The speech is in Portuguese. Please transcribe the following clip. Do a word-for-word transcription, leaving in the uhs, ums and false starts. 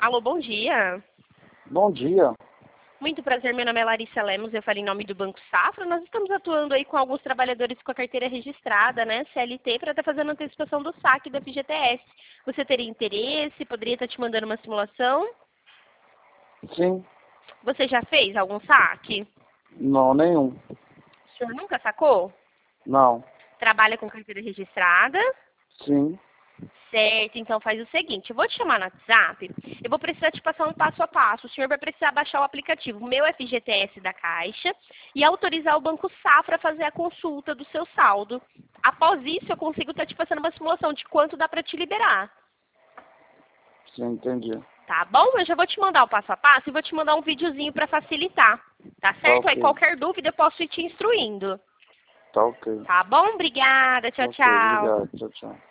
Alô, bom dia. Bom dia. Muito prazer, meu nome é Larissa Lemos, eu falo em nome do Banco Safra. Nós estamos atuando aí com alguns trabalhadores com a carteira registrada, né, C L T, para estar fazendo antecipação do saque do F G T S. Você teria interesse? Poderia estar te mandando uma simulação? Sim. Você já fez algum saque? Não, nenhum. O senhor nunca sacou? Não. Trabalha com carteira registrada? Sim. Certo, então faz o seguinte, eu vou te chamar no WhatsApp, eu vou precisar te passar um passo a passo. O senhor vai precisar baixar o aplicativo Meu F G T S da Caixa e autorizar o Banco Safra a fazer a consulta do seu saldo. Após isso, eu consigo estar te passando uma simulação de quanto dá para te liberar. Sim, entendi. Tá bom? Eu já vou te mandar o passo a passo e vou te mandar um videozinho para facilitar. Tá certo? Tá Aí ok. qualquer dúvida eu posso ir te instruindo. Tá ok. Tá bom? Obrigada. Tchau, Ok, tchau. obrigado. Tchau, tchau.